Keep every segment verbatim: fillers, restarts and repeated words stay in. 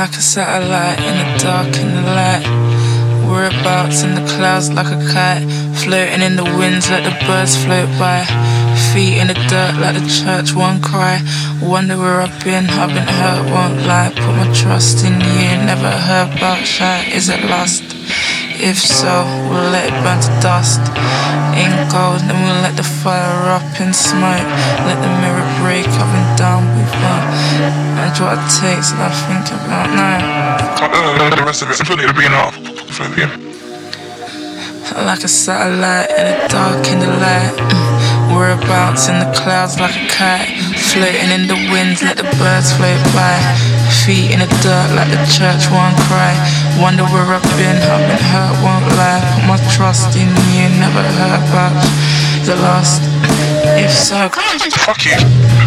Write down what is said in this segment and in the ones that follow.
like a satellite in the dark, in the light. Whereabouts in the clouds like a kite, floating in the winds like the birds float by. Feet in the dirt like the church won't cry. Wonder where I've been, I've been hurt, won't lie. Put my trust in you, never heard about shy. Is it lost? If so, we'll let it burn to dust. Ain't gold, then we'll let the fire up in smoke. Let the mirror break up and down with me. That's what it takes that I think about now. Uh, the rest of it, I'm putting it being off. Like a satellite in the dark, in the light. Whereabouts in the clouds like a kite, floating in the winds, let the birds float by. Feet in the dirt like the church won't cry. Wonder where I've been, I've been hurt, won't lie. Put my trust in you, never heard about the lost. If so, fuck you.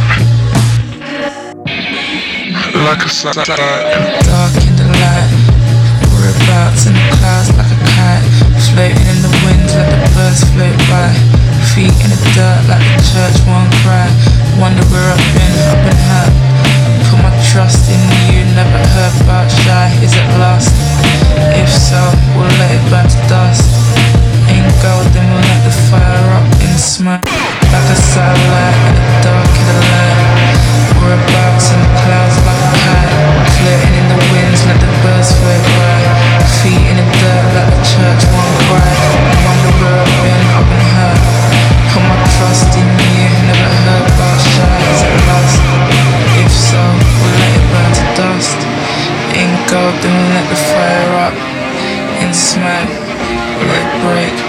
Like a satellite in the dark, in the light. Whereabouts in the clouds like a kite, floating in the winds, let the birds float by. Feet in the dirt like the church won't cry. Wonder where I've been, I've been hurt. Put my trust in you, never heard about shy. Is it lost? If so, we'll let it burn to dust. Ain't gold, then we'll let the fire up in the smoke. Like a satellite in the dark, in the light. Whereabouts in the clouds like a kite, floating in the winds, let the birds float by. Feet in the dirt like the church won't cry. Wonder where I've been, I've been hurt. Put my trust in you, never heard about shy. Is it lost? If so, we'll let it burn to dust. Ain't gold, then we'll let the fire up in smoke. Let it break.